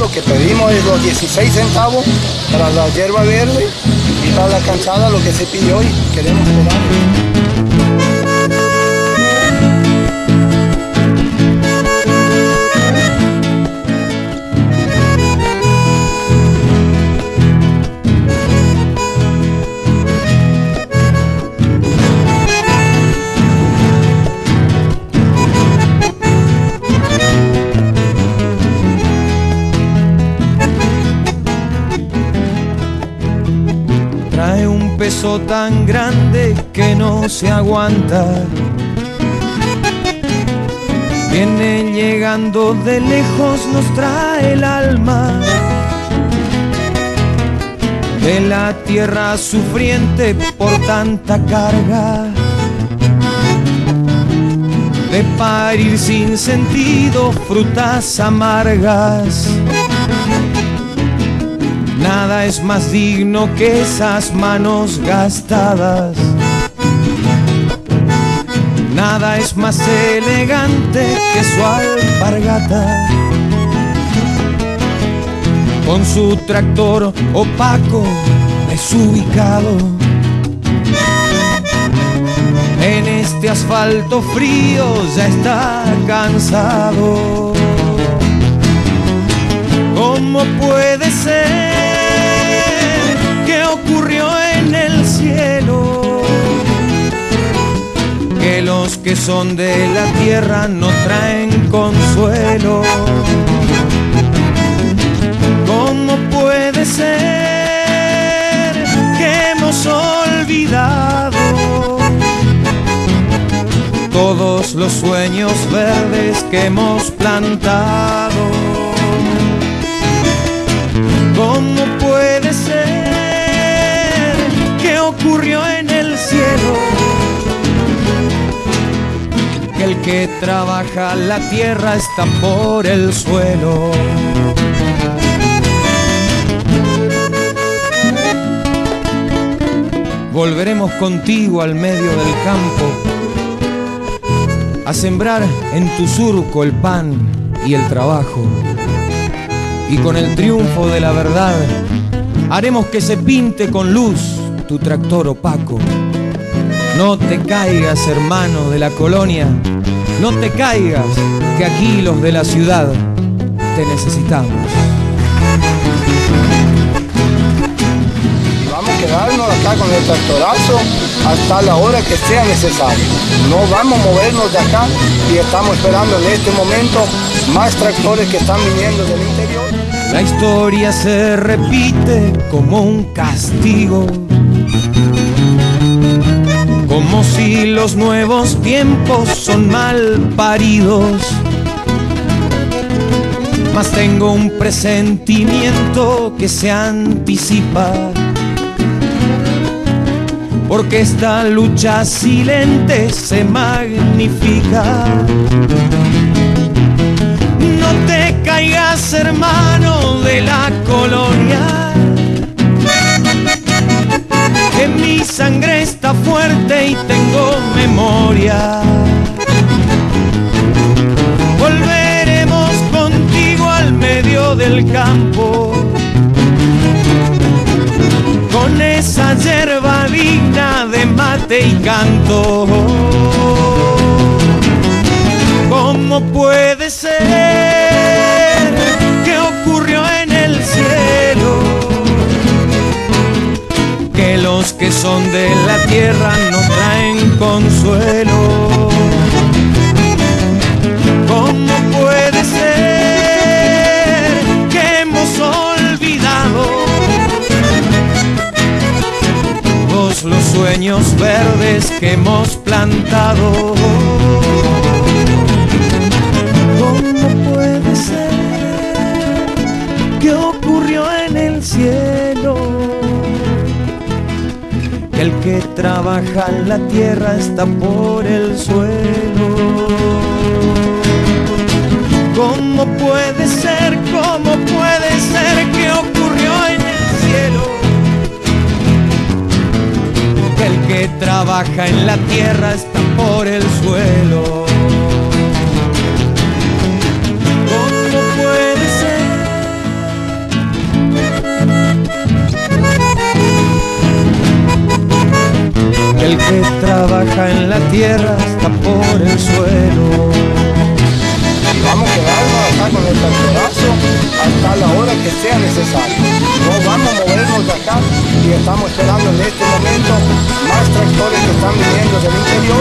lo que pedimos es los 16 centavos para la hierba verde y para la canchada lo que se pidió y queremos esperar. Trae un peso tan grande que no se aguanta. Viene llegando de lejos, nos trae el alma de la tierra sufriente por tanta carga, de parir sin sentido frutas amargas. Nada es más digno que esas manos gastadas. Nada es más elegante que su alpargata. Con su tractor opaco, desubicado, en este asfalto frío ya está cansado. ¿Cómo puede ser? ¿Qué ocurrió en el cielo? Que los que son de la tierra no traen consuelo. ¿Cómo puede ser que hemos olvidado todos los sueños verdes que hemos plantado? ¿Cómo puede ser? ¿Qué ocurrió en el cielo? Que el que trabaja la tierra está por el suelo. Volveremos contigo al medio del campo a sembrar en tu surco el pan y el trabajo. Y con el triunfo de la verdad haremos que se pinte con luz tu tractor opaco. No te caigas, hermano de la colonia, no te caigas, que aquí los de la ciudad te necesitamos. Y vamos a quedarnos acá con el tractorazo hasta la hora que sea necesario. No vamos a movernos de acá y estamos esperando en este momento más tractores que están viniendo del interior. La historia se repite como un castigo, como si los nuevos tiempos son mal paridos. Mas tengo un presentimiento que se anticipa, porque esta lucha silente se magnifica. No te caigas, hermano de la colonia, que mi sangre está fuerte y tengo memoria. Volveremos contigo al medio del campo, con esa hierba digna de mate y canto. ¿Cómo puede ser? ¿Qué ocurrió en el cielo? Que los que son de la tierra no traen consuelo. ¿Cómo puede ser que hemos olvidado todos los sueños verdes que hemos plantado? ¿Cómo puede ser? ¿Qué ocurrió en el cielo? Que el que trabaja en la tierra está por el suelo. ¿Cómo puede ser? ¿Cómo puede ser? ¿Qué ocurrió en el cielo? Que el que trabaja en la tierra está por el suelo. ¿Cómo puede ser? que trabaja en la tierra hasta por el suelo. Y vamos a quedarnos acá con el tractorazo hasta la hora que sea necesario. No vamos a movernos de acá y estamos esperando en este momento más tractores que están viniendo del interior